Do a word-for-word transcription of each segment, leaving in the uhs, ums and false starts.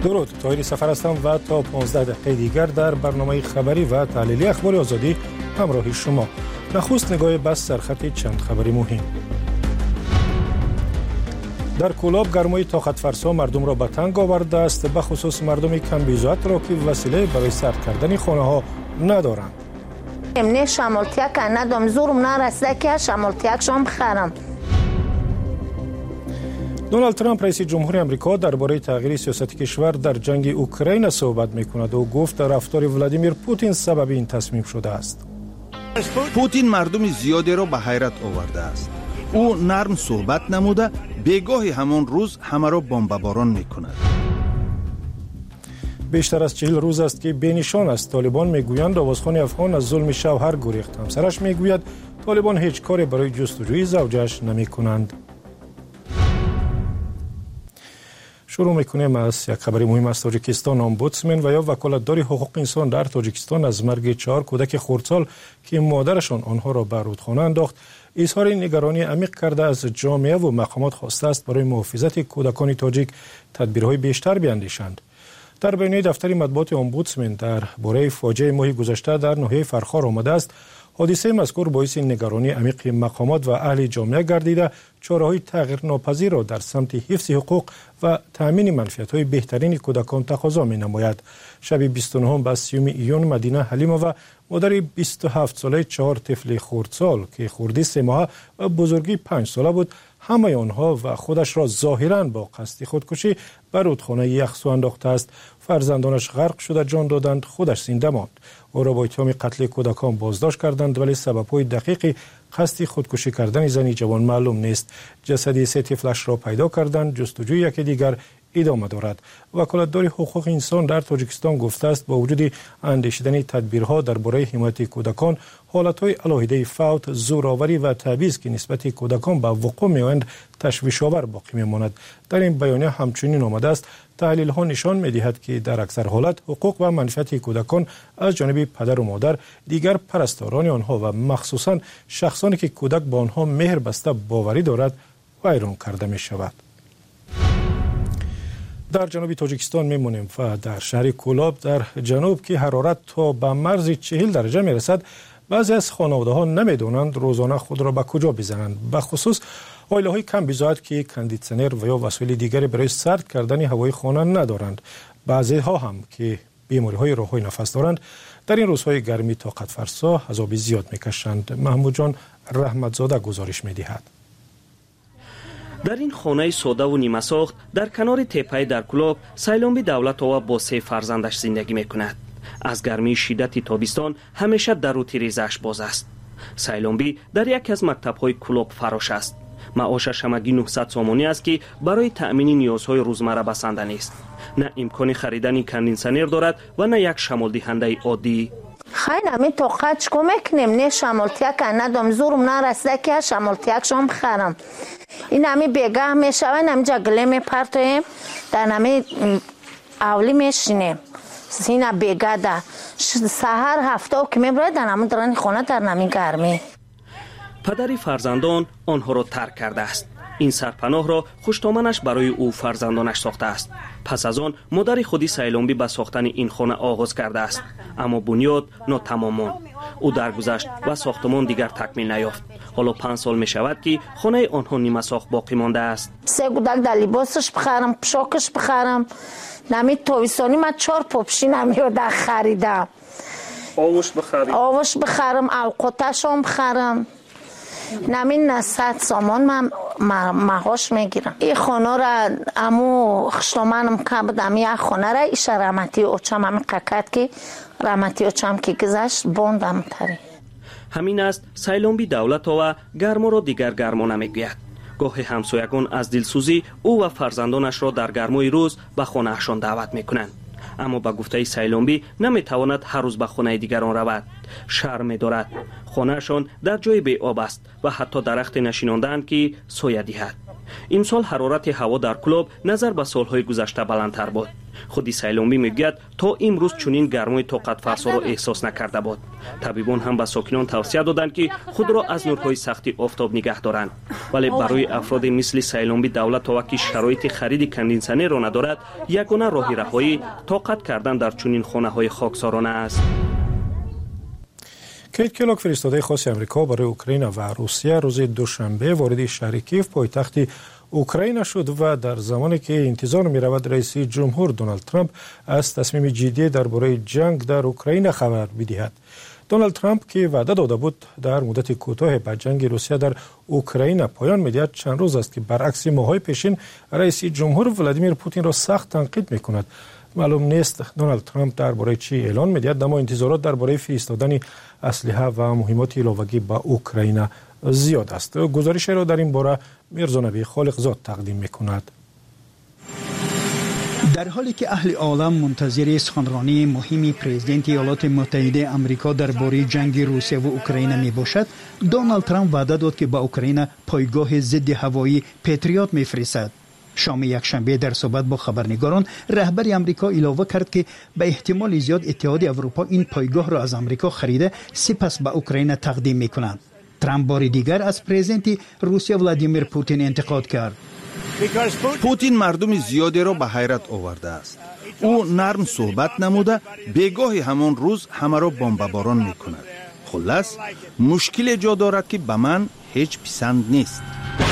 درود، طاهری سفر هستم و تا پانزده دقیقه دیگر در برنامه خبری و تحلیلی اخبار آزادی همراه شما. نخست نگاه بس سرخط چند خبری مهم. در کولاب گرمای طاقت فرسا مردم را به تنگ آورده است، به خصوص مردم کم بیزوات را که وسیله برای سرد کردن خانه ها ندارند. امنه شمالتیک ندارم، زورم نرسیده که شمالتیک شام خرم. دونالد ترامپ رئیس جمهور آمریکا درباره تغییر سیاست کشور در جنگ اوکراین صحبت می‌کند و گفت رفتار ولادیمیر پوتین سبب این تصمیم شده است. پوتین مردم زیادی را به حیرت آورده است. او نرم صحبت نموده، بیگاهی همان روز همه را بمباران می‌کند. بیشتر از چهل روز است که بینشان است. طالبان میگویند آوازخوان افغان از ظلم شوهر گریخت. همسرش میگوید طالبان هیچ کاری برای جستجوی زوجش نمی‌کنند. شروع میکنیم از یک خبر مهم از تاجیکستان. امبودسمن و یا وکالتدار حقوق انسان در تاجیکستان از مرگ چهار کودک خردسال که مادرشان آنها را به رودخانه انداخت اظهار نگرانی عمیق کرده از جامعه و مقامات خواسته است برای محافظت کودکان تاجیک تدبیرهای بیشتر بیاندیشند. در بیانیه دفتر مطبوعات امبودسمن در باره فاجعه ماه گذشته در ناحیه فرخار آمده است حادثه مذکور باعث نگرانی عمیق مقامات و اهل جامعه گردیده چاره‌های تغییرناپذیر را در سمت حفظ حقوق و تأمین منفعت‌های بهترین کودکان تقاضا می‌نماید. شب بیست و نه به سیوم ایون مدینه حلیمه مادر بیست و هفت ساله چهار طفل خردسال که خردی سه ماهه و بزرگی پنج ساله بود همه آنها و خودش را ظاهراً با قصد خودکشی به رودخانه یخسو انداخته است. فرزندانش غرق شده جان دادند، خودش زنده ماند. او را با اتهام قتل کودکان بازداشت کردند ولی سبب‌های دقیق قصد خودکشی کردن زنی جوان معلوم نیست. جسد سه طفلش را پیدا کردند. جستجوی یکی دیگر ادامه دارد. وکالتدار حقوق انسان در تاجیکستان گفته است با وجود اندیشیدن تدبیرها درباره حمایت کودکان حالت‌های علاهیده فوت، زورآوری و تبعیض که نسبت کودکان به وقوع می‌آیند تشویش‌آور باقی می‌ماند. در این بیانیه همچنین آمده است تحلیل‌ها نشان می‌دهد که در اکثر حالات حقوق و منفعت کودکان از جانب پدر و مادر، دیگر پرستاران آنها و مخصوصاً شخصانی که کودک با آنها مهر بسته باوری دارد ویران کرده می‌شود. در جنوب تاجیکستان میمونیم و در شهر کولاب در جنوب که حرارت تا به مرز چهل درجه میرسد بعضی از خانواده ها نمیدونند روزانه خود را به کجا بزنند، به خصوص عائله های کم بیزایت که کاندیسنر و یا وسایل دیگری برای سرد کردن هوای خانه ندارند. بعضی ها هم که بیماری های راه های نفس دارند در این روزهای گرمی طاقت فرسا عذاب زیاد میکشند. محمود جان رحمتزاده گزارش میدهد. در این خانه ساده و نیمه ساخت در کنار تپه در کولاب سیلامبی دولت‌آوا با سه فرزندش زندگی میکند. از گرمی شدت تابستان همیشه در و تیریزش باز است. سیلامبی در یکی از مکتب‌های کولاب فراش است. معاشش همگی نهصد سامانی است که برای تأمین نیازهای روزمره بسنده نیست. نه امکان خریدن کاندیسنر دارد و نه یک شمال دهنده عادی. خیلی همی طاقت چکو میکنیم، نه شمالتیک ندارم، زورم نرسیده که شمالتیک شام خرم. این همی بیگاه میشوه، این همی جگله میپرتویم، در همی اولی میشینیم. سینه بیگاه ده سهر هفته که میبرد در همی درانی خونه در همی گرمی. پدری فرزندان آنها را ترک کرده است. این سرپناه را خوشتامنش برای او فرزندانش ساخته است. پس از آن مادر خودی سیلامبی به ساختن این خانه آغاز کرده است، اما بنیاد ناتمام. او درگذشت و ساختمان دیگر تکمیل نیافت. حالا پنج سال می شود که خانه آنها نیمه ساخت باقی مانده است. سه کودک در لباسش بخرم، پشاکش بخرم، نمی تابستانی من چهار پاپشی نمیاد خریدم. آوش بخرم. آوش بخرم، اوقاتش هم بخرم. نمین نصد سامان من مهاش میگیرم. این خانه را امو خشتامنم که بدم یک خانه را ایش رحمتی اوچم همی قکت که رحمتی اوچم که گذشت بوندم تری. همین است سیلامبی دولت و گرما را دیگر گرما نمیگوید. گاهی همسایگان از دلسوزی او و فرزندانش را در گرمای روز به خانهشان دعوت میکنند. اما با گفته سیلامبی نمیتواند هر روز به خانه دیگران رود. شرم دارد. خانهشان در جای بی آب است و حتی درخت نشیناندند که سایه دهد. امسال حرارت هوا در کولاب نظر به سالهای گذشته بلندتر بود. خودی سیلومی میگوید تا امروز چنین گرمای طاقت فرسا را احساس نکرده بود. طبیبان هم به ساکنان توصیه دادند که خود را از نورهای سختی آفتاب نگه دارند، ولی برای افراد مثل سیلومی دولت تا وقتی شرایط خرید کندنسازی را ندارد، یگانه راه رهایی طاقت کردن در چنین خانه‌های خاکسارانه است. کیت کلاک فرستاده خاص آمریکا برای اوکراین و روسیه روز دوشنبه وارد شهر کیف پایتخت اوکراین شد و در زمانی که انتظار می رود رئیس جمهور دونالد ترامپ از تصمیم جدی درباره جنگ در اوکراین خبر بدهد. دونالد ترامپ که وعده داده بود در مدت کوتاه به جنگ روسیه در اوکراین پایان می‌دهد، چند روز است که برعکس ماه‌های پیشین رئیس جمهور ولادیمیر پوتین را سخت تنقید می‌کند. معلوم نیست دونالد ترامپ درباره چی اعلان می‌دهد، اما انتظارات درباره فرستادن اسلحه و مهمات علاوه‌ای به اوکراین زیاد است. گزارش را در این باره میرزا نبی خالقزاد تقدیم می‌کند. در حالی که اهل عالم منتظر سخنرانی مهمی پرزیدنت ایالات متحده آمریکا درباره جنگ روسیه و اوکراین می باشد، دونالد ترامپ وعده داد که به اوکراین پایگاه ضد هوایی پتریوت می‌فرستد. شام یکشنبه در صحبت با خبرنگاران، رهبر آمریکا علاوه کرد که به احتمال زیاد اتحاد اروپا این پایگاه را از آمریکا خریده سپس به اوکراین تقدیم می‌کند. ترامپ بار دیگر از پرزیدنت روسیه ولادیمیر پوتین انتقاد کرد. پوتین مردم زیادی را به حیرت آورده است. او نرم صحبت نموده بگاهی همان روز همه را بمباران می کند. خلاص مشکل جا دارد که به من هیچ پسند نیست.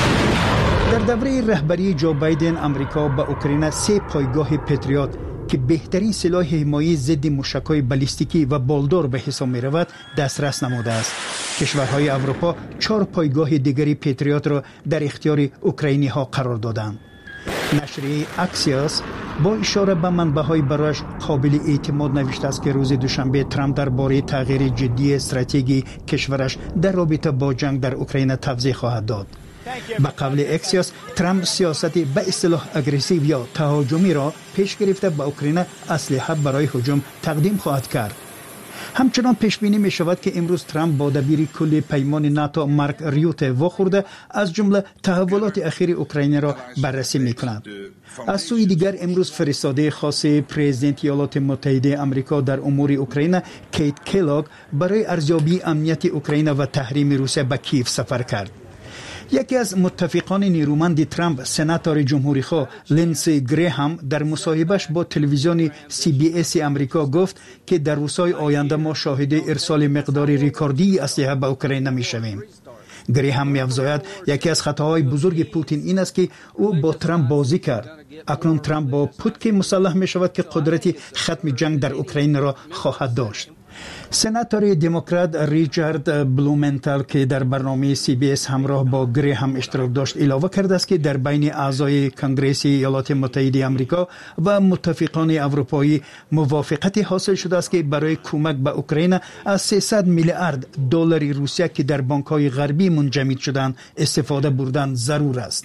در دوره رهبری جو بایدن آمریکا به اوکراین سه پایگاه پتریوت که بهترین سلاح حمایت ضد موشک‌های بالستیکی و بالدور به حساب می‌رود دسترس نموده است. کشورهای اروپا چهار پایگاه دیگری پتریوت را در اختیار اوکراینی‌ها قرار دادند. نشر اکسیوس با اشاره به منبع‌های برایش قابل اعتماد نوشته است که روز دوشنبه ترامپ درباره تغییر جدی استراتژی کشورش در رابطه با جنگ در اوکراین توضیح خواهد داد. به قول اکسیوس، ترامپ سیاست به اصطلاح اگریسیو یا تهاجمی را پیش گرفته به اوکراین اسلحه برای هجوم تقدیم خواهد کرد. همچنان پیش بینی می شود که امروز ترامپ با دبیر کل پیمان ناتو مارک ریوته واخورده از جمله تحولات اخیر اوکراین را بررسی می کند. از سوی دیگر امروز فرستاده خاص پرزیدنت ایالات متحده آمریکا در امور اوکراین کیت کلاک برای ارزیابی امنیت اوکراین و تحریم روسیه به کیف سفر کرد. یکی از متفقان نیرومند ترامپ، سناتور جمهوری خواه لینسی گریهام، در مصاحبهش با تلویزیون سی بی اس آمریکا گفت که در روزهای آینده ما شاهد ارسال مقدار ریکوردی اسلحه به اوکراین می‌شویم. گریهام می‌افزاید یکی از خطاهای بزرگ پوتین این است که او با ترامپ بازی کرد. اکنون ترامپ با پوتین مسلح می‌شود که قدرت ختم جنگ در اوکراین را خواهد داشت. سناتور دموکرات ریچارد بلومنتال که در برنامه سی بی اس همراه با گریهام اشتراک داشت علاوه کرده است که در بین اعضای کنگره ایالات متحده آمریکا و متفقان اروپایی موافقت حاصل شده است که برای کمک به اوکراین از سیصد میلیارد دلار روسیه که در بانک‌های غربی منجمد شدند استفاده بردن ضرور است.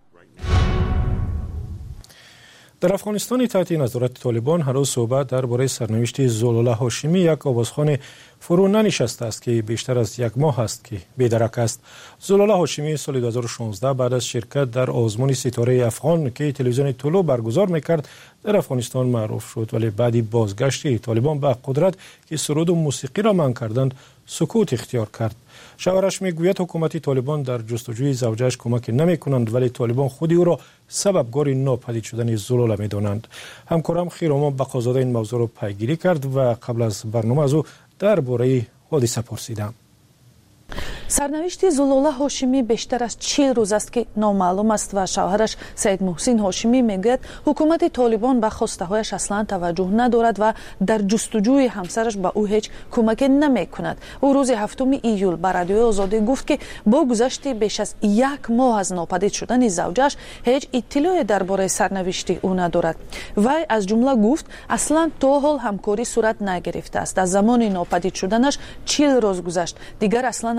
در افغانستان تحت نظارت طالبان هر روز صحبت درباره سرنوشت زلوله هاشمی، یک آوازخوان فرو ننشسته است که بیشتر از یک ماه است که بی‌درک است. زلوله هاشمی سال دو هزار و شانزده بعد از شرکت در آزمون ستاره افغان که تلویزیون طلوع برگزار میکرد در افغانستان معروف شد، ولی بعدی بازگشت طالبان به قدرت که سرود و موسیقی را منع کردند سکوت اختیار کرد. شوهرش میگوید حکومت طالبان در جستجوی زوجش کمک نمی کنند، ولی طالبان خودی او را سببگار ناپدید شدن زلوله می دانند. همکارم خیرامان بقازاده این موضوع را پیگیری کرد و قبل از برنامه از او درباره حادثه پرسیدم. سرنوشت زلوله هاشمی بیشتر از چهل روز است که نامعلوم است و شوهرش سید محسن هاشمی میگوید حکومت طالبان به خواسته هایش اصلا توجه ندارد و در جستجوی همسرش به او هیچ کمک نمی کند. او روز هفتم ایول به رادیوی آزادی گفت که با گذشت بیش از یک ماه از ناپدید شدن زوجش هیچ اطلاعی درباره سرنوشت او ندارد. وی از جمله گفت اصلا تا حال همکاری صورت نگرفته است. از زمان ناپدید شدنش چهل روز گذشت. دیگر اصلا از وزارت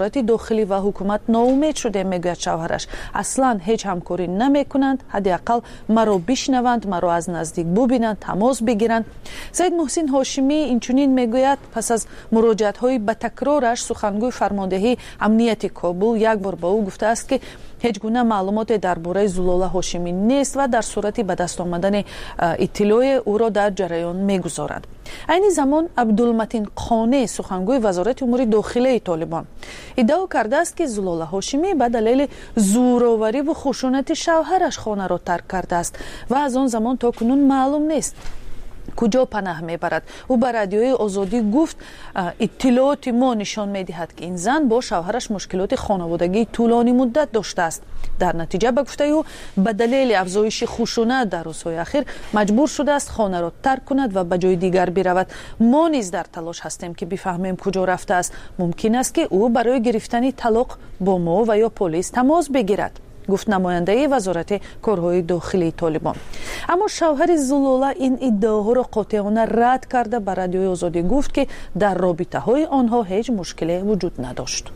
وزارت داخلی و حکومت ناامید شده، میگوید شوهرش. اصلا هیچ همکاری نمیکنند، حداقل مرا بشنوند، مرا از نزدیک ببینند، تماس بگیرند. سید محسن هاشمی اینچنین میگوید پس از مراجعت های به تکرارش سخنگوی فرماندهی امنیت کابل یک بار با او گفته است که هیچ گونه معلومات درباره زلوله هاشمی نیست و در صورت به دست آمدن اطلاع او را در جریان میگذارد. این زمان عبدالمتین قانی سخنگوی وزارت امور داخلی طالبان ادعا کرده است که زلوله هاشمی به دلیل زورآوری و خشونت شوهرش خانه را ترک کرده است و از آن زمان تا کنون معلوم نیست کجا پناه میبرد. او به رادیوی آزادی گفت اطلاعات ما نشان میدهد که این زن با شوهرش مشکلات خانوادگی طولانی مدت داشته است. در نتیجه به گفته او به دلیل افزایش خشونت در روزهای اخیر مجبور شده است خانه را ترک کند و به جای دیگر برود. ما نیز در تلاش هستیم که بفهمیم کجا رفته است. ممکن است که او برای گرفتن طلاق با ما و یا پلیس تماس بگیرد، گفت نماینده وزارت کارهای داخلی طالبان. اما شوهر زلوله این ادعاها را قاطعانه رد کرده. به رادیوی آزادی گفت که در رابطه های آنها هیچ مشکلی وجود نداشت.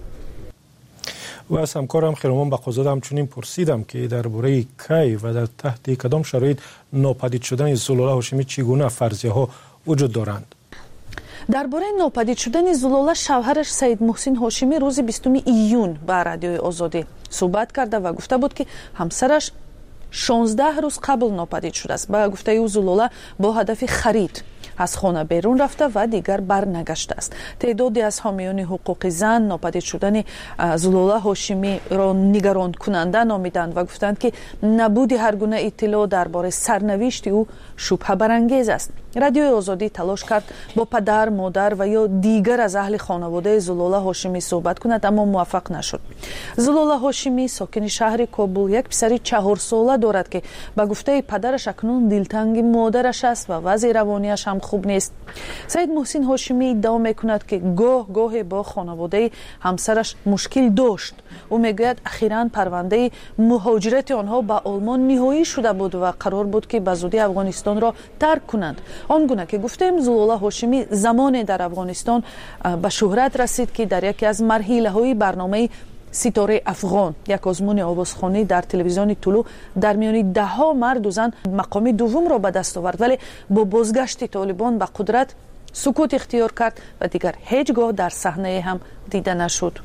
و از همکارم خیرمان بقازاد همچنین پرسیدم که درباره کی و در تحت کدام شرایط ناپدید شدن زلوله هاشمی چگونه فرضیه ها وجود دارند. درباره ناپدید شدن زلوله شوهرش سید محسن هاشمی روز بیستم ایون به رادیوی آزادی صحبت کرده و گفته بود که همسرش شانزده روز قبل ناپدید شده است. به گفته او زلوله با هدف خرید از خانه بیرون رفته و دیگر برنگشته است. تعدادی از حامیان حقوق زن ناپدید شدن زلوله هاشمی را نگران کننده نامیدند و گفتند که نبود هر گونه اطلاع درباره سرنوشت او شبهه برانگیز است. رادیوی آزادی تلاش کرد با پدر، مادر و یا دیگر از اهل خانواده زلوله هاشمی صحبت کند، اما موفق نشد. زلوله هاشمی ساکن شهر کابل یک پسر چهار ساله دارد که به گفته پدرش اکنون دلتنگ مادرش است و وضع روانیش هم خوب نیست. سید محسن هاشمی ادعا میکند که گاه گاه با خانواده همسرش مشکل داشت. او میگوید اخیراً پرونده مهاجرت آنها به آلمان نهایی شده بود و قرار بود که به زودی افغانستان را ترک کنند. آنگونه که گفتیم زلوله هاشمی زمان در افغانستان به شهرت رسید که در یکی از مرحله های برنامه ستاره افغان، یک آزمون آوازخوانی در تلویزیون طلوع، در میان ده ها مرد و زن مقام دوم را به دست آورد، ولی با بازگشت طالبان به قدرت سکوت اختیار کرد و دیگر هیچگاه در صحنه هم دیده نشد.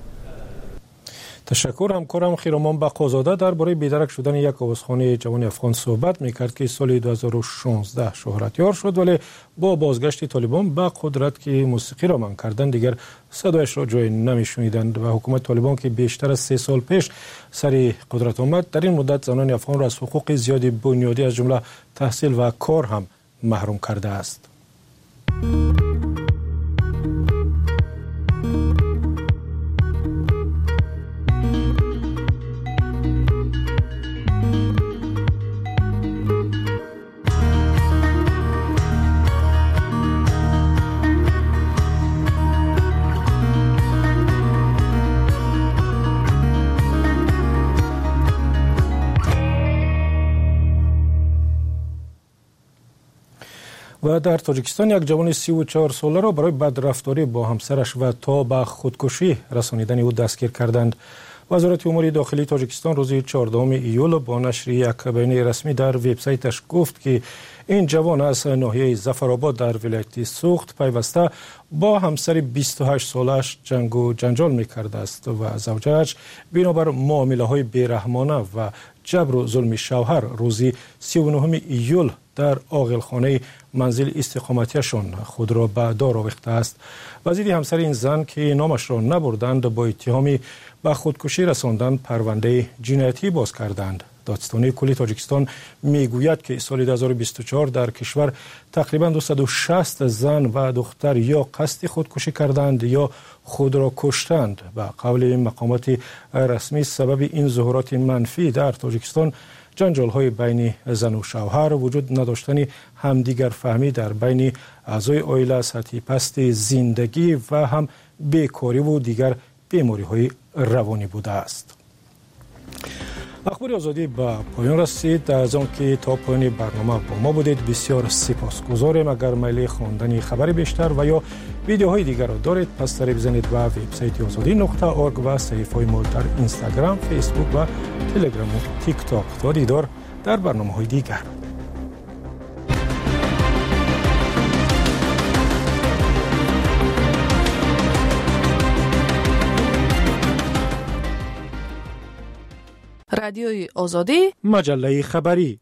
تشکر. همکارم خیرمان بقازاده درباره بیدرک شدن یک آوازخوانی جوان افغان صحبت میکرد که سال دو هزار و شانزده شهرتیار شد، ولی با بازگشت طالبان به قدرت که موسیقی را منع کردند دیگر صدایش را جای نمیشنیدند و حکومت طالبان که بیشتر از سه سال پیش سر قدرت آمد در این مدت زنان افغان را از حقوق زیادی بنیادی از جمله تحصیل و کار هم محروم کرده است. و در تاجیکستان یک جوان سی و چهار ساله را برای بدرفتاری با همسرش و تا به خودکشی رسانیدن او دستگیر کردند. وزارت امور داخلی تاجیکستان روز چهاردهم ایول با نشر یک بیانیه رسمی در وبسایتش گفت که این جوان از ناحیه ظفرآباد در ولایت سوخت پیوسته با همسر بیست و هشت سالش جنگ و جنجال می‌کرده است و زوجه‌اش بنابر معامله‌های بی‌رحمانه و جبر و ظلم شوهر روز سی و نهم ایول در عاقلخانه منزل استقامتیشان خود را به دار آویخته است. وزیر همسر این زن که نامش را نبردند با اتهامی به خودکشی رساندن پرونده جنایتی باز کردند. دادستانی کلی تاجیکستان میگوید که سال دو هزار و بیست و چهار در کشور تقریبا دویست و شصت زن و دختر یا قصد خودکشی کردند یا خود را کشتند. به قول مقامات رسمی سبب این ظهورات منفی در تاجیکستان جنجال های بین زن و شوهر، وجود نداشتن همدیگر فهمی در بین اعضای عائله، سطح پست زندگی و هم بیکاری و دیگر بیماری های روانی بوده است. اخبار آزادی به پایان رسید. از آن که تا پایان برنامه با ما بودید بسیار سپاسگزاریم. اگر میل خواندن خبر بیشتر و یا ویدیوهای دیگر را دارید، پس سری بزنید و وبسایت آزادی نقطه اورگ و صفحه ما در اینستاگرام، فیسبوک و تلگرام و تیک تاک. تا دیدار در برنامه‌های دیگر. رادیوی آزادی، مجله خبری.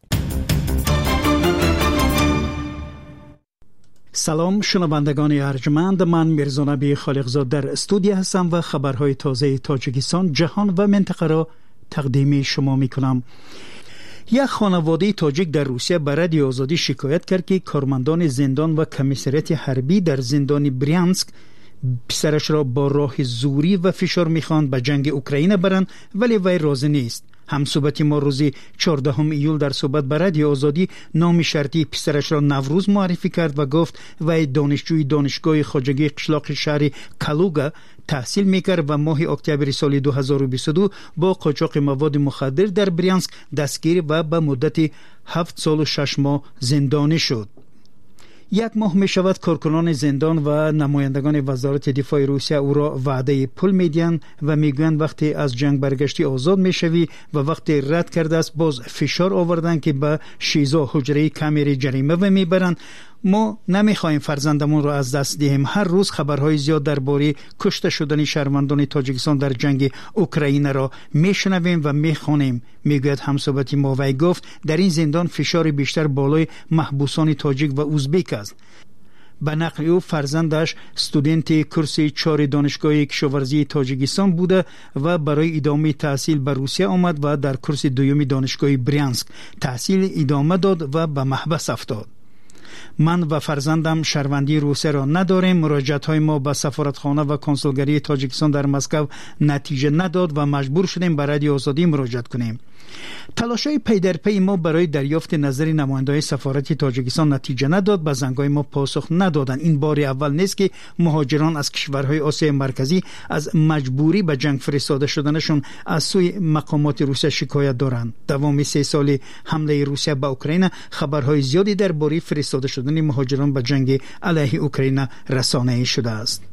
سلام شنوندگان ارجمند، من میرزا نبی خالقزاد در استودیو هستم و خبرهای تازه تاجیکستان، جهان و منطقه را تقدیم شما میکنم. یک خانواده تاجیک در روسیه به رادیو آزادی شکایت کرد که کارمندان زندان و کمیسریت حربی در زندان بریانسک پسرش را با راه زوری و فشار میخواند به جنگ اوکراین برند، ولی وی راضی نیست. همصحبت ما روزی چهاردهم ایول در صحبت به رادیو آزادی نام شرطی پسرش را نوروز معرفی کرد و گفت وی دانشجوی دانشگاه خواجگی قشلاق شهر کالوگا تحصیل میکرد و ماه اکتبر سال دو هزار و بیست و دو با قاچاق مواد مخدر در بریانسک دستگیر و به مدت هفت سال و شش ماه زندانی شد. یک ماه می شود کارکنان زندان و نمایندگان وزارت دفاع روسیه او را وعده پول میدهند و میگویند وقتی از جنگ برگشتی آزاد میشوی و وقتی رد کرده است باز فشار آوردن که به شیزا حجره کامری جریمه و میبرند. ما نمیخواهیم فرزندمون را از دست دهیم. هر روز خبرهای زیاد درباره کشته شدن شهروندان تاجیکستان در جنگ اوکراین را میشنویم و میخوانیم، میگوید همصحبتی ما. وی گفت در این زندان فشار بیشتر بالای محبوسان تاجیک و ازبک است. به نقل او فرزندش استودنت کورس چهار دانشگاه کشاورزی تاجیکستان بوده و برای ادامه تحصیل به روسیه آمد و در کورس دوم دانشگاه بریانسک تحصیل ادامه داد و به محبس افتاد. من و فرزندم شهروندی روسیه را نداریم. مراجعت های ما به سفارتخانه و کنسولگری تاجیکستان در مسکو نتیجه نداد و مجبور شدیم به رادیو آزادی مراجعت کنیم. تلاش‌های پی در پی ما برای دریافت نظر نماینده‌های سفارت تاجیکستان نتیجه نداد. به زنگ‌های ما پاسخ ندادند. این بار اول نیست که مهاجران از کشورهای آسیای مرکزی از مجبوری به جنگ فرستاده شدنشون از سوی مقامات روسیه شکایت دارند. دوام سه سال حمله روسیه به اوکراین خبرهای زیادی درباره فرستاده شدن مهاجران به جنگ علیه اوکراین رسانه‌ای شده است.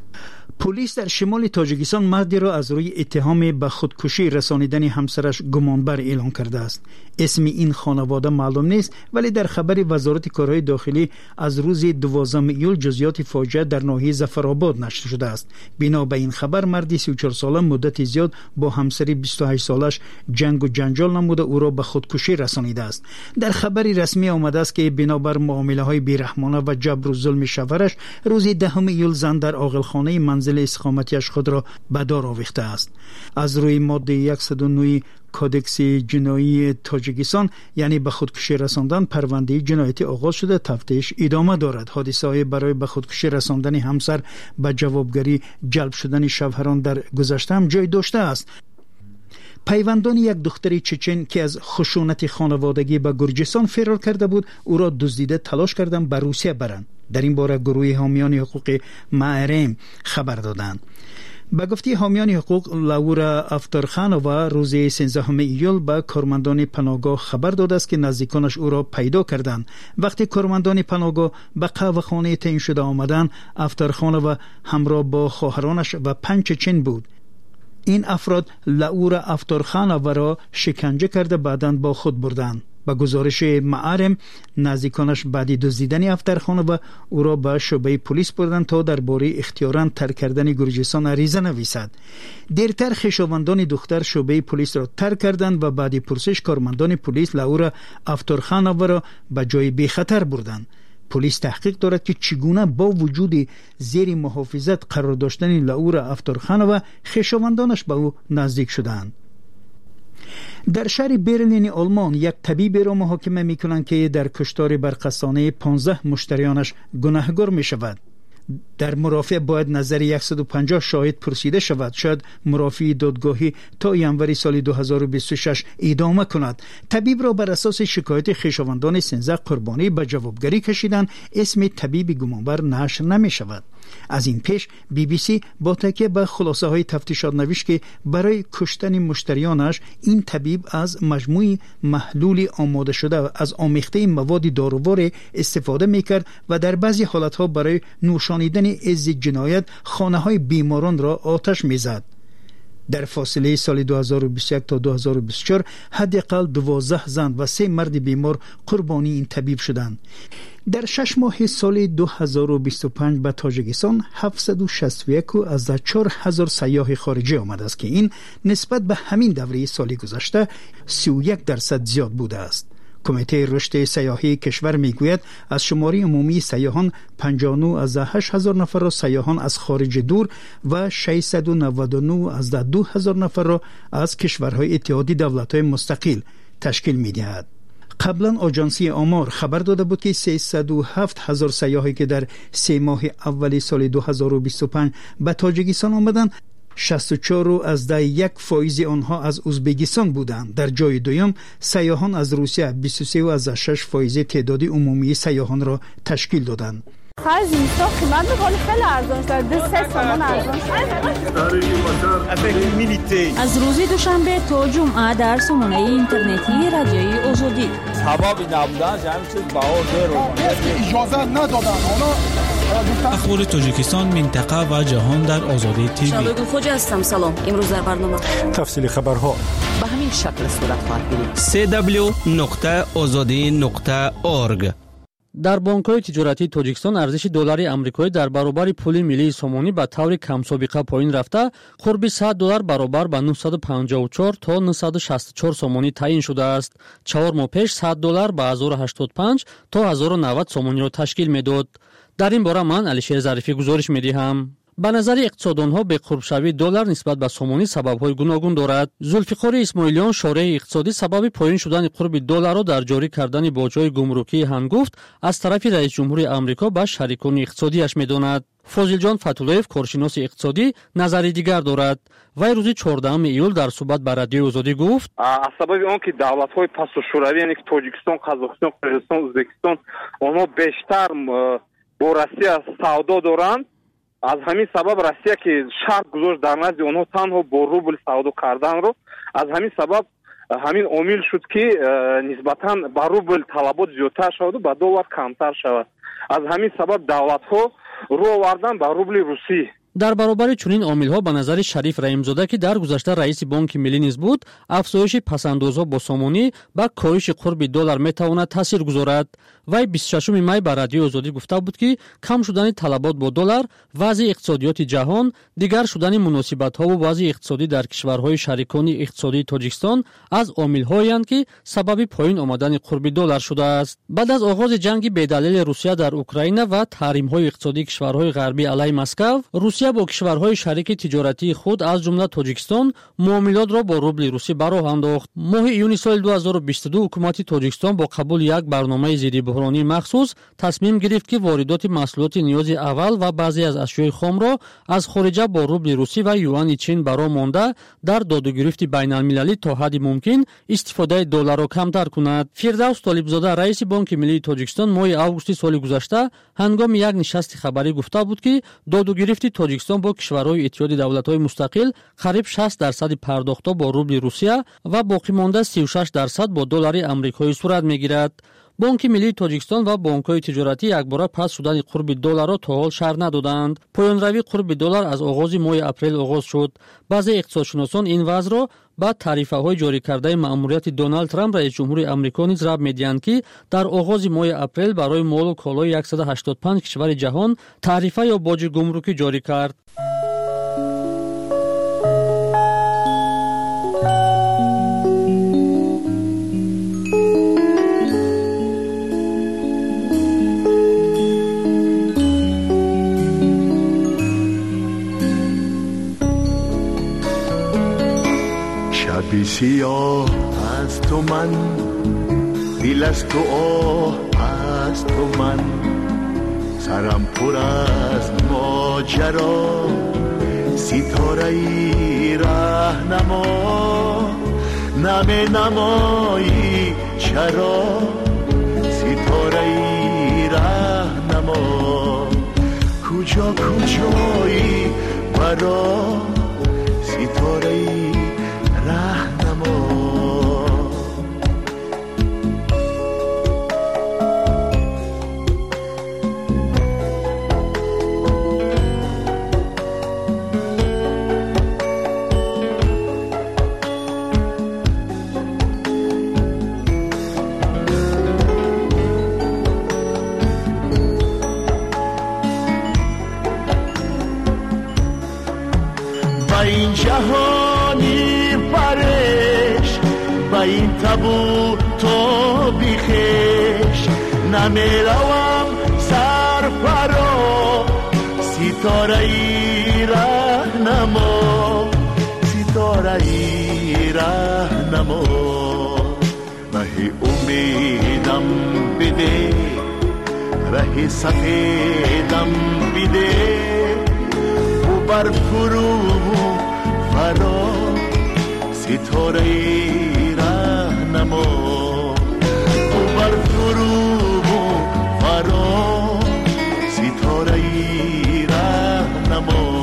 پلیس در شمال تاجیکستان مردی را از روی اتهام به خودکشی رسانیدن همسرش گمانبر اعلام کرده است. اسم این خانواده معلوم نیست، ولی در خبر وزارت کارهای داخلی از روز دوازدهم ایول جزئیات فاجعه در ناحیه ظفرآباد نشر شده است. بنا به این خبر مردی سی و چهار ساله مدت زیاد با همسری بیست و هشت سالش جنگ و جنجال نموده او را به خودکشی رسانیده است. در خبری رسمی آمده است که بنابر معامله‌های بیرحمانه و جبر و ظلم شوهرش روز دهم ایول زن در عاقلخانه منزل استقامتیش خود را به دار آویخته است. از روی ماده صد و نه کودکس جنایی تاجیکستان یعنی به خودکشی رساندن پرونده جنایتی آغاز شده، تفتیش ادامه دارد. حادثه های برای به خودکشی رساندن همسر به جوابگری جلب شدن شوهران در گذشته هم جای داشته است. پیوندان یک دختر چچن که از خشونت خانوادگی به گرجستان فرار کرده بود او را دزدیده تلاش کردند به روسیه برند. در این باره گروه حامیان حقوق معرم خبر دادند. به گفته حامیان حقوق، لورا افترخانووا روز سیزدهم ایول به کارمندان پناهگاه خبر داده است که نزدیکانش او را پیدا کردند. وقتی کارمندان پناهگاه به قهوه‌خانه تعیین شده آمدند، افترخانووا همراه با خواهرانش و پنج چچن بود. این افراد لورا افترخانووا را شکنجه کرده بعداً با خود بردند. با گزارش معارم نزدیکانش بعد دزدیدن افترخانووا او را به شعبه پلیس بردند تا درباره اختیاراً ترک کردن گرجستان عریضه نویسد. دیرتر خویشاوندان دختر شعبه پلیس را ترک کردند و بعد پرسش کارمندان پلیس لورا افترخانووا را به جای بی خطر بردند. پلیس تحقیق دارد که چگونه با وجود زیر محافظت قرار داشتن لورا افترخانووا خویشاوندانش به او نزدیک شدند. در شهر برلین آلمان یک طبیب را محاکمه می‌کنند که در کشتار برقصانه پانزده مشتریانش گناهکار می‌شود. در مرافع باید نظر صد و پنجاه شاهد پرسیده شود. شاید مرافع دادگاهی تا ینوری سال دو هزار و بیست و شش ادامه کند. طبیب را بر اساس شکایت خویشاوندان سیزده قربانی به جوابگری کشیدند. اسم طبیب گمانبر نشر نمی شود. از این پیش بی بی سی با تکیه به خلاصه های تفتیشات نوشت که برای کشتن مشتریانش این طبیب از مجموعی محلول آماده شده از آمیخته مواد دارووار استفاده میکرد و در بعضی حالتها برای نوشانیدن عز جنایت خانه های بیماران را آتش میزد. در فاصله سال دو هزار و بیست و یک تا دو هزار و بیست و چهار حداقل دوازده زن و سه مرد بیمار قربانی این طبیب شدند. در شش ماه سال دو هزار و بیست و پنج به تاجیکستان هفتصد و شصت و یک از چهار هزار سیاح خارجی آمد است که این نسبت به همین دوره سال گذشته سی و یک درصد زیاد بوده است. کمیته رشد سیاحی کشور میگوید از شماری عمومی سیاحان پنجاه و نه از هشت هزار نفر را سیاحان از خارج دور و ششصد و نود و نه از دو هزار نفر را از کشورهای اتحادیه دولت‌های مستقل تشکیل می‌دهد. قبلا آژانسی آمار خبر داده بود که سیصد و هفت هزار سیاحی که در سه ماه اول سال دو هزار و بیست و پنج به تاجیکستان آمدند، شصت و چهار از ده یک فایز آنها از ازبکستان بودند. در جای دوم سیاحان از روسیه بیست و سه از شش فایز تعداد عمومی سیاحان را تشکیل دادند. خرج اینستا قیمت می‌کنه خیلی ارزان شده، دو سه تومان ارزان شده. از روز دوشنبه تا جمعه در سامانه اینترنتی رادیوی آزادی سبب نبودن همین چیز بهار درو اجازه ندادن. اخبار تاجیکستان، منطقه و جهان در آزادی تیوی. شادو خوجا هستم. سلام. امروز در برنامه تفصیل خبرها به همین شکل صورت خواهد گرفت. دبلیو دبلیو دبلیو نقطه آزادی نقطه اورگ. در بانک‌های تجارتی تاجیکستان ارزش دلاری آمریکایی در برابر پول ملی سومانی به طور کم سابقه پایین رفته، قرب صد دلار برابر به نهصد و پنجاه و چهار تا نهصد و شصت و چهار سومانی تعیین شده است. چهار ماه پیش صد دلار به هزار و هشتاد و پنج تا هزار و نود سومانی را تشکیل می‌داد. در این باره من علیشیر ظریفی گزارش می‌دهم. به نظر اقتصاددانها به قرب شوی دلار نسبت به سومانی سبب‌های گوناگون دارد. ذوالفقار اسماعیلیان شارح اقتصادی سبب پایین شدن قرب دلار را در جاری کردن باج‌های گمرکی هنگفت از طرف رئیس جمهوری آمریکا به شریکان اقتصادیش می‌داند. فاضل جان فتولویف کارشناس اقتصادی نظری دیگر دارد. وی روز چهاردهم ایول در صحبت با رادیو آزادی گفت: از سبب آنکه دولت‌های پست شوروی یعنی تاجیکستان، قزاقستان، قرقیزستان، ازبکستان آنها بیشتر با روسیه سودا دارند، از همین سبب روسیه که شرط گذاشت در نزد آنها تنها با روبل سودا کردن رو، از همین سبب همین عامل شد که نسبتاً با روبل طلبات زیادتر شود و با دلار کمتر شود. از همین سبب دولت‌ها رو آوردن با روبل روسی. در برابر چنین عامل‌ها به نظر شریف رحیم‌زاده که در گذشته رئیس بانک ملی نیز بود، افزایش پس‌اندازها با سومانی با کاهش قرب دلار می‌تواند تاثیر گذارد. وی بیست و ششم می بر رادیو آزادی گفته بود که کم شدن طلبات با دلار، وضع اقتصادیات جهان، دیگر شدن مناسبت‌ها و وضع اقتصادی در کشورهای شریکان اقتصادی تاجیکستان از عامل‌هایی اند که سبب پایین آمدن قرب دلار شده است. بعد از آغاز جنگ بی‌دلیل روسیه در اوکراین و تحریم‌های اقتصادی کشورهای غربی علیه مسکو، روسیه با کشورهای شریک تجارتی خود از جمله تاجیکستان معاملات را با روبل روسی براه انداخت. ماه ایون سال دو هزار و بیست و دو حکومت تاجیکستان با قبول یک برنامه ضد بحرانی مخصوص تصمیم گرفت که واردات محصولات نیاز اول و بعضی از اشیاء خام را از خارج با روبل روسی و یوان چین برای مانده در دادوگرفت بین المللی تا حد ممکن استفاده دلار را کمتر کند. فردوس طالبزاده رئیس بانک ملی تاجیکستان ماه آگوست سال گذشته هنگام یک نشست خبری گفته بود که دادوگرفت تاجیکستان با کشورهای اتحادیه دولت‌های مستقل قریب شصت درصد پرداخت‌ها با روبل روسیه و باقی مانده سی و شش درصد با دلار آمریکایی صورت می‌گیرد. بانک ملی تاجیکستان و بانک‌های تجارتی یکباره پس شدن قرب دلار را تا حال شرح ندادند. پایان روی قرب دلار از آغاز ماه اپریل آغاز شد. بعضی اقتصادشناسان این وضع را با تعرفه‌های جاری کرده مأموریت دونالد ترامپ رئیس جمهوری آمریکا نیز ربط می‌دهند که در آغاز ماه اپریل برای مال و کالای صد و هشتاد و پنج کشور جهان تعرفه یا باج گمرکی جاری کرد. شبی سیاه از تو من، دل از تو آه از تو من، سرم پر از ماجرا، ستاره ای راهنما، نمی نمایی چرا، ستاره ای راهنما، کجا کجا کجایی برا ستاره راهنما این جهانی پرش با این تبو تو بیخش نمیروم سر پرا ستاره ای راهنما ستاره ای راهنما ره امیدم بده ره سفیدم بده و بر فرو فرا ستاره ای راهنما و بر فرو فرا ستاره ای راهنما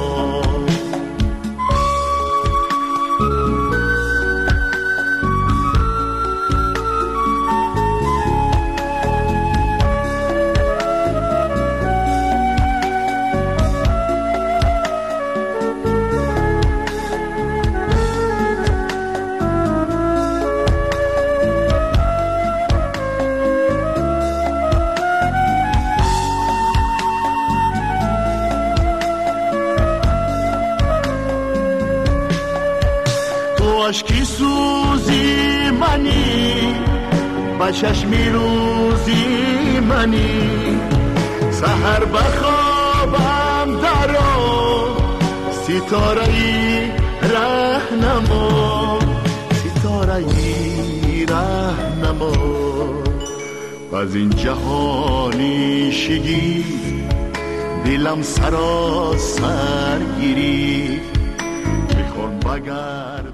عشقی سوزی منی با چشمی روزی منی سحر بخوابم درو ستاره ای راهنما ستاره ای راهنما از این جهانی شگی دلم سراسر گیری میخوام بگردون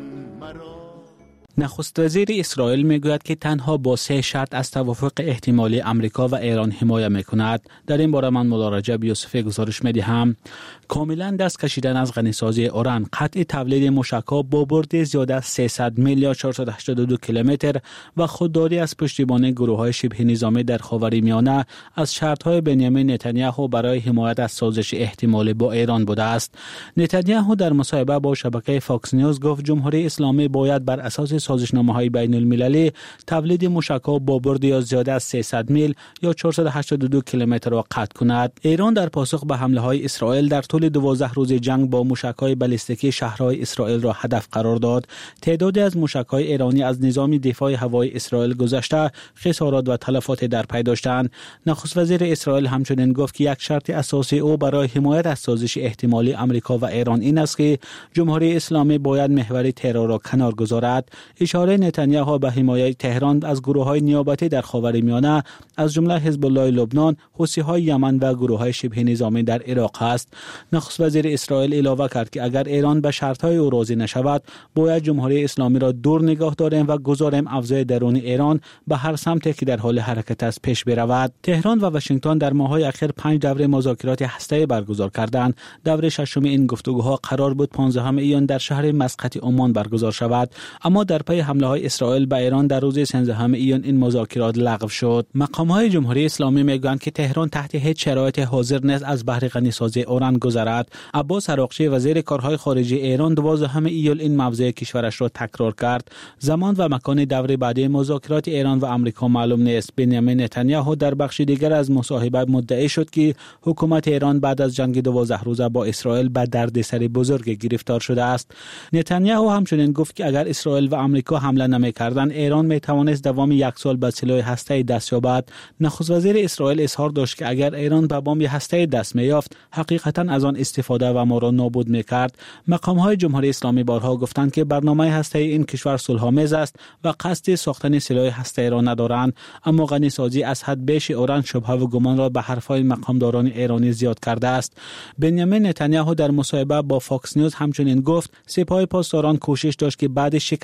نخست وزیر اسرائیل میگوید که تنها با سه شرط از توافق احتمالی امریکا و ایران حمایت میکند. در این باره من مولا رجب یوسفی گزارش میدهم. کاملا دست کشیدن از غنیسازی اوران، قطع تولید موشک‌ها با برد زیاده از سیصد میل یا چهارصد و هشتاد و دو کیلومتر و خودداری از پشتیبانی گروه‌های شبه نظامی در خاورمیانه از شرط‌های بنیامین نتانیاهو برای حمایت از سازش احتمالی با ایران بوده است. نتانیاهو در مصاحبه با شبکه فاکس نیوز گفت جمهوری اسلامی باید بر اساس سازشنامه‌های بین المللی تولید موشک‌ها با برد یا زیاده از سیصد میل یا چهارصد و هشتاد و دو کیلومتر را قطع کند. ایران در پاسخ به حمله‌های اسرائیل در طول دوازده روز جنگ با موشک‌های بالستیکی شهرهای اسرائیل را هدف قرار داد. تعدادی از موشک‌های ایرانی از نظام دفاع هوایی اسرائیل گذشته خسارات و تلفات در پی داشتند. نخست وزیر اسرائیل همچنین گفت که یک شرط اساسی او برای حمایت از سازش احتمالی آمریکا و ایران این است که جمهوری اسلامی باید محور ترور را کنار گذارد. اشاره نتانیاهو به حمایت تهران از گروه‌های نیابتی در خاورمیانه از جمله حزب الله لبنان، حوثی‌های یمن و گروه‌های شبه نظامی در عراق است. نخست وزیر اسرائیل علاوه کرد که اگر ایران به شرط‌های او راضی نشود، باید جمهوری اسلامی را دور نگاه داریم و گذاریم افزای درون ایران به هر سمتی که در حال حرکت است پیش برود. تهران و واشنگتن در ماه‌های اخیر پنج دوره مذاکرات هسته‌ای برگزار کردند. دوره ششم این گفتگوها قرار بود پانزدهم ایون در شهر مسقط عمان برگزار شود، اما در پی حمله‌های اسرائیل به ایران در روز سیزدهم ایون این مذاکرات لغو شد. مقام‌های جمهوری اسلامی میگویند که تهران تحت هیچ شرایطی حاضر نیست از بهره غنیسازی اوران گذرد. عباس عراقچی وزیر کارهای خارجه ایران دوازدهم ایول این موضع کشورش را تکرار کرد. زمان و مکان دوره بعدی مذاکرات ایران و آمریکا معلوم نیست. بنیامین نتانیاهو در بخش دیگر از مصاحبه مدعی شد که حکومت ایران بعد از جنگ دوازده روزه با اسرائیل به دردسر بزرگ گرفتار شده است. نتانیاهو همچنین گفت که اگر اسرائیل و آمریکا حمله نمی‌کردند ایران می‌توانست دوام یک سال به سلاح هسته‌ای دست یابد. نخست وزیر اسرائیل اظهار داشت که اگر ایران به بمب هسته‌ای دست می‌یافت حقیقتاً از آن استفاده و ما را نابود می‌کرد. مقام‌های جمهوری اسلامی بارها گفتند که برنامه هسته‌ای این کشور صلح‌آمیز است و قصد ساختن سلاح هسته‌ای را ندارند، اما غنیسازی از حد بیش اوران شبهه و گمان را به حرف‌های مقامداران ایرانی زیاد کرده است. بنیامین نتانیاهو در مصاحبه با فاکس نیوز همچنین گفت سپاه پاسداران کوشش داشت که بعد شکست گروه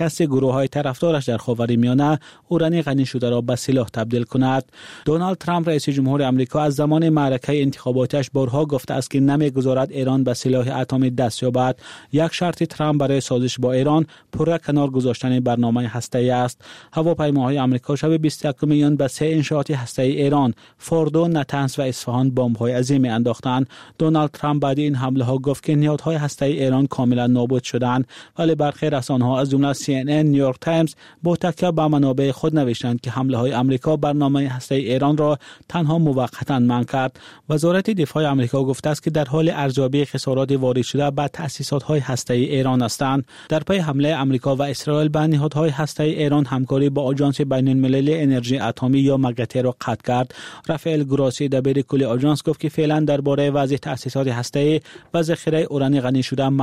گروه‌های طرفدارش در خاورمیانه اورانی غنی شده را به سلاح تبدیل کند. دونالد ترامپ رئیس جمهور آمریکا از زمان معرکه انتخاباتیش بارها گفته است که نمی‌گذارد ایران به سلاح اتمی دست یابد. یک شرط ترامپ برای سازش با ایران پره کنار گذاشتن برنامه هسته‌ای است. هواپیماهای آمریکا شب بیست و یکم ژوئن به سه انشاءات هسته‌ای ایران، فوردو، نتنز و اصفهان بمب‌های عظیمی انداختند. دونالد ترامپ بعد این حمله ها گفت که نهادهای هسته‌ای ایران کاملا نابود شدند، ولی برخی رسانه‌ها از جمله سی ان ان، نیویورک تایمز با تکیه به منابع خود نوشتند که حمله های آمریکا برنامه هسته‌ای ایران را تنها موقتا منع کرد. وزارت دفاع آمریکا گفته است که در حال ارزیابی خسارات وارد شده به تأسیسات‌های هسته‌ای ایران هستند. در پی حمله آمریکا و اسرائیل به نهادهای هسته‌ای ایران همکاری با آژانس بین‌المللی انرژی اتمی یا مگته را قطع کرد. رافائل گراسی دبیر کل آژانس گفت که فعلا درباره وضع تأسیسات هسته‌ای و ذخیره اورانی غنی شده